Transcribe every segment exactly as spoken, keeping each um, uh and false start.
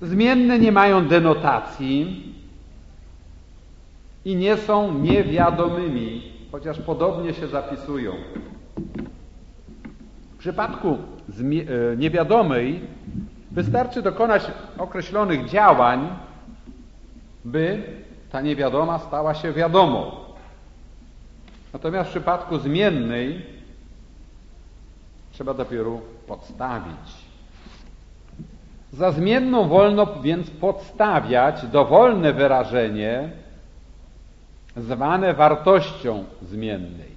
Zmienne nie mają denotacji i nie są niewiadomymi, chociaż podobnie się zapisują. W przypadku niewiadomej wystarczy dokonać określonych działań, by ta niewiadoma stała się wiadomą. Natomiast w przypadku zmiennej trzeba dopiero podstawić. Za zmienną wolno więc podstawiać dowolne wyrażenie zwane wartością zmiennej.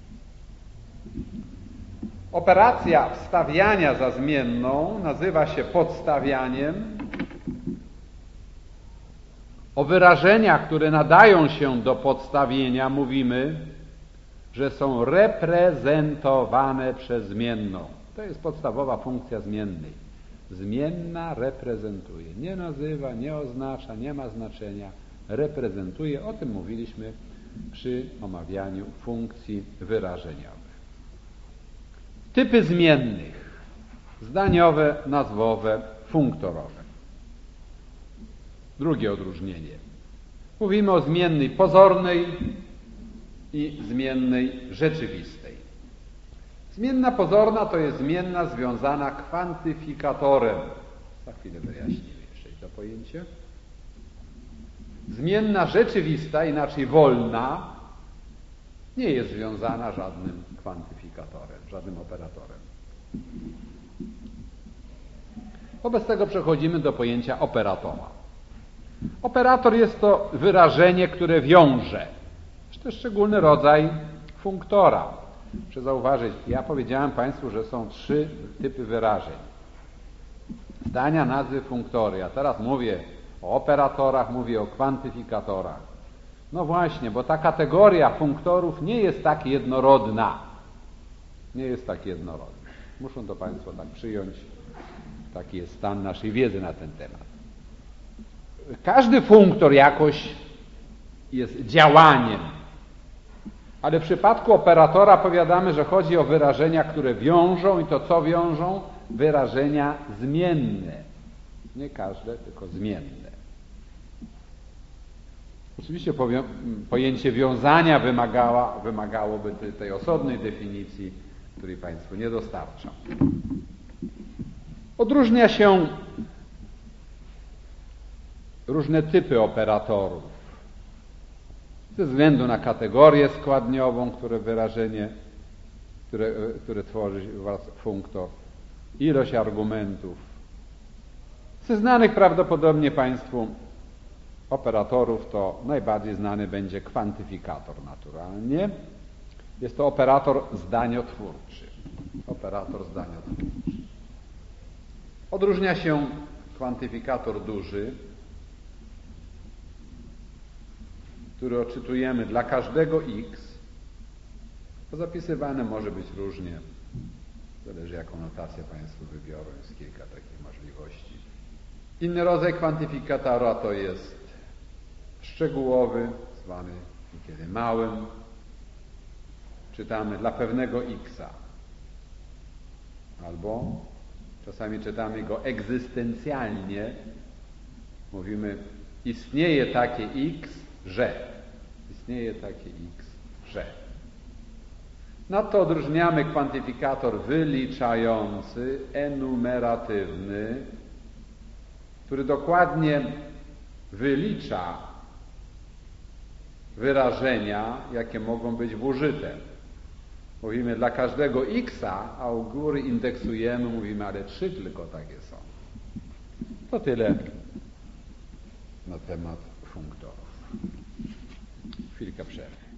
Operacja wstawiania za zmienną nazywa się podstawianiem. O wyrażeniach, które nadają się do podstawienia, mówimy, że są reprezentowane przez zmienną. To jest podstawowa funkcja zmiennej. Zmienna reprezentuje. Nie nazywa, nie oznacza, nie ma znaczenia. Reprezentuje. O tym mówiliśmy przy omawianiu funkcji wyrażeniowych. Typy zmiennych. Zdaniowe, nazwowe, funktorowe. Drugie odróżnienie. Mówimy o zmiennej pozornej i zmiennej rzeczywistej. Zmienna pozorna to jest zmienna związana kwantyfikatorem. Za chwilę wyjaśnimy jeszcze to pojęcie. Zmienna rzeczywista, inaczej wolna, nie jest związana żadnym kwantyfikatorem, żadnym operatorem. Wobec tego przechodzimy do pojęcia operatora. Operator jest to wyrażenie, które wiąże. To jest szczególny rodzaj funktora. Proszę zauważyć, ja powiedziałem Państwu, że są trzy typy wyrażeń. Zdania, nazwy, funktory. A teraz mówię o operatorach, mówię o kwantyfikatorach. No właśnie, bo ta kategoria funktorów nie jest tak jednorodna. Nie jest tak jednorodna. Muszą to Państwo tak przyjąć. Taki jest stan naszej wiedzy na ten temat. Każdy funktor jakoś jest działaniem. Ale w przypadku operatora powiadamy, że chodzi o wyrażenia, które wiążą i to co wiążą? Wyrażenia zmienne. Nie każde, tylko zmienne. Oczywiście pojęcie wiązania wymagała, wymagałoby tej, tej osobnej definicji, której Państwu nie dostarczam. Odróżnia się różne typy operatorów. Ze względu na kategorię składniową, które wyrażenie, które, które tworzy funktor, ilość argumentów. Ze znanych prawdopodobnie Państwu operatorów to najbardziej znany będzie kwantyfikator naturalnie. Jest to operator zdaniotwórczy. Operator zdaniotwórczy. Odróżnia się kwantyfikator duży, który odczytujemy dla każdego x, to zapisywane może być różnie. Zależy, jaką notację Państwo wybiorą. Jest kilka takich możliwości. Inny rodzaj kwantyfikatora to jest szczegółowy, zwany niekiedy małym. Czytamy dla pewnego x. Albo czasami czytamy go egzystencjalnie. Mówimy, istnieje takie x, że. Istnieje takie x, że. Nadto odróżniamy kwantyfikator wyliczający, enumeratywny, który dokładnie wylicza wyrażenia, jakie mogą być użyte. Mówimy dla każdego x, a u góry indeksujemy, mówimy, ale trzy tylko takie są. To tyle na temat funktorów. Chwilkę przerwy.